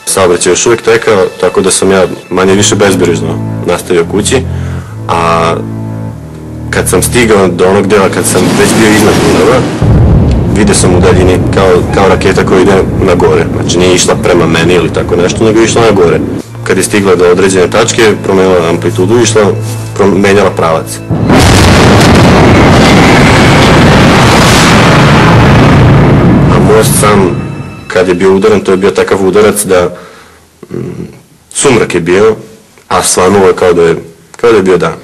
Saobraćaj još uvijek tekao, tako da sam ja manje više bezbrižno nastavio kući, a kad sam stigao do onog dela, kad sam već bio iznad Dunava, vidio sam u daljini kao raketa koja ide na gore. Znači nije išla prema meni ili tako nešto, nego je išla na gore. Kad je stigla do određene tačke, promenila amplitudu i menjala pravac. A most sam, kad je bio udaren, to je bio takav udarac da sumrak je bio, a svanulo je kao da je bio dan.